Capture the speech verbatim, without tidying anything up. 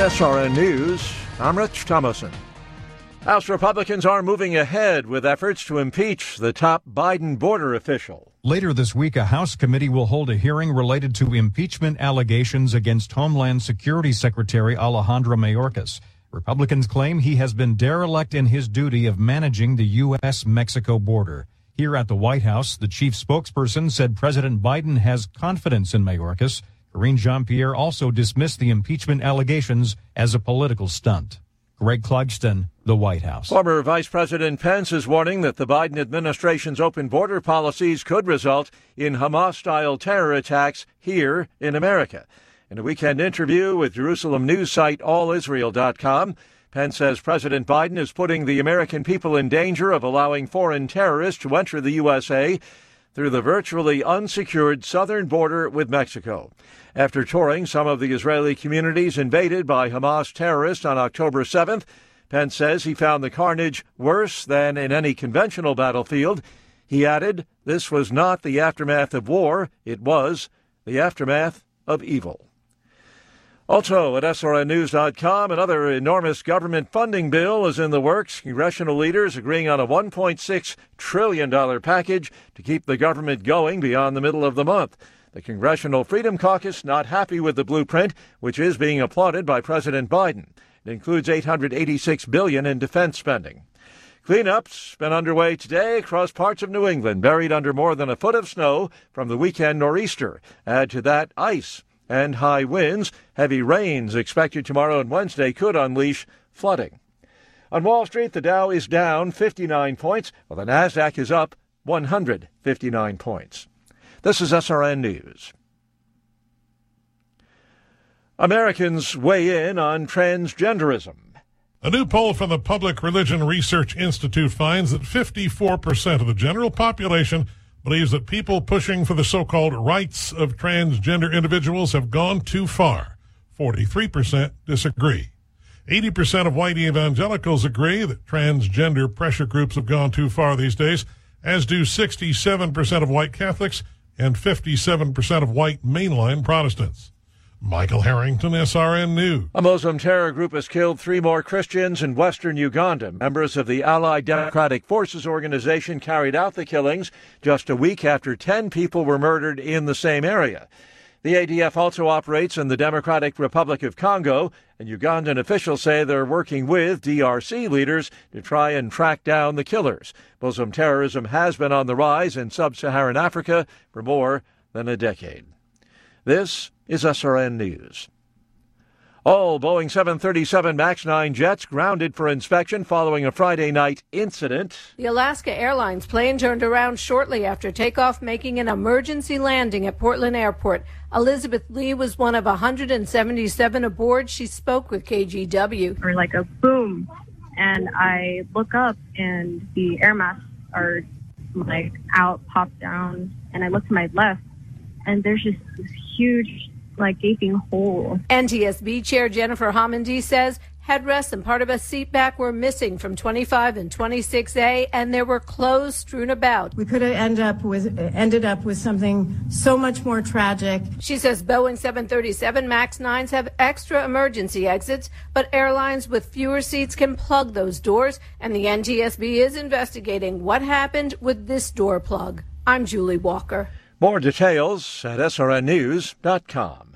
S R N News, I'm Rich Thomason. House Republicans are moving ahead with efforts to impeach the top Biden border official. Later this week, a House committee will hold a hearing related to impeachment allegations against Homeland Security Secretary Alejandro Mayorkas. Republicans claim he has been derelict in his duty of managing the U S Mexico border. Here at the White House, the chief spokesperson said President Biden has confidence in Mayorkas. Karine Jean-Pierre also dismissed the impeachment allegations as a political stunt. Greg Clugston, the White House. Former Vice President Pence is warning that the Biden administration's open border policies could result in Hamas-style terror attacks here in America. In a weekend interview with Jerusalem news site all israel dot com, Pence says President Biden is putting the American people in danger of allowing foreign terrorists to enter the U S A through the virtually unsecured southern border with Mexico. After touring some of the Israeli communities invaded by Hamas terrorists on October seventh, Pence says he found the carnage worse than in any conventional battlefield. He added, this was not the aftermath of war, it was the aftermath of evil. Also at S R N news dot com, another enormous government funding bill is in the works. Congressional leaders agreeing on a one point six trillion dollars package to keep the government going beyond the middle of the month. The Congressional Freedom Caucus not happy with the blueprint, which is being applauded by President Biden. It includes eight hundred eighty-six billion dollars in defense spending. Cleanups been underway today across parts of New England, buried under more than a foot of snow from the weekend nor'easter. Add to that ice and high winds. Heavy rains expected tomorrow and Wednesday could unleash flooding. On Wall Street, the Dow is down fifty-nine points, while the Nasdaq is up one hundred fifty-nine points. This is S R N News. Americans weigh in on transgenderism. A new poll from the Public Religion Research Institute finds that fifty-four percent of the general population believes that people pushing for the so-called rights of transgender individuals have gone too far. forty-three percent disagree. eighty percent of white evangelicals agree that transgender pressure groups have gone too far these days, as do sixty-seven percent of white Catholics and fifty-seven percent of white mainline Protestants. Michael Harrington, S R N News. A Muslim terror group has killed three more Christians in western Uganda. Members of the Allied Democratic Forces organization carried out the killings just a week after ten people were murdered in the same area. The A D F also operates in the Democratic Republic of Congo, and Ugandan officials say they're working with D R C leaders to try and track down the killers. Muslim terrorism has been on the rise in sub-Saharan Africa for more than a decade. This is S R N News. All Boeing seven thirty-seven MAX nine jets grounded for inspection following a Friday night incident. The Alaska Airlines plane turned around shortly after takeoff, making an emergency landing at Portland Airport. Elizabeth Lee was one of one hundred seventy-seven aboard. She spoke with K G W. Or like a boom, and I look up and the air masks are like out, popped down, and I look to my left, and there's just this huge, like, gaping hole. N T S B Chair Jennifer Homendy says headrests and part of a seat back were missing from twenty-five and twenty-six A, and there were clothes strewn about. We could have end up with, ended up with something so much more tragic. She says Boeing seven thirty-seven MAX nines have extra emergency exits, but airlines with fewer seats can plug those doors, and the N T S B is investigating what happened with this door plug. I'm Julie Walker. More details at S R N news dot com.